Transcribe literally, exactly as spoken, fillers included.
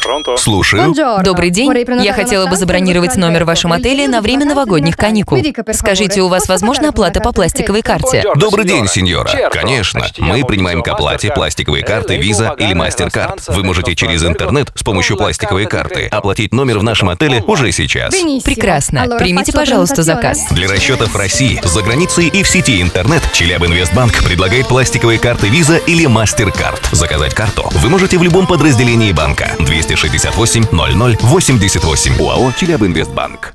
Слушаю. Добрый день. Я хотела бы забронировать номер в вашем отеле на время новогодних каникул. Скажите, у вас возможна оплата по пластиковой карте? Добрый день, сеньора. Конечно. Мы принимаем к оплате пластиковые карты Visa или MasterCard. Вы можете через интернет с помощью пластиковой карты оплатить номер в нашем отеле уже сейчас. Прекрасно. Примите, пожалуйста, заказ. Для расчетов в России, за границей и в сети интернет Челябинвестбанк предлагает пластиковые карты Visa или MasterCard. Заказать карту вы можете в любом подразделении банка. двести шестьдесят восемь ноль ноль восемьдесят восемь. ОАО «Челябинвестбанк».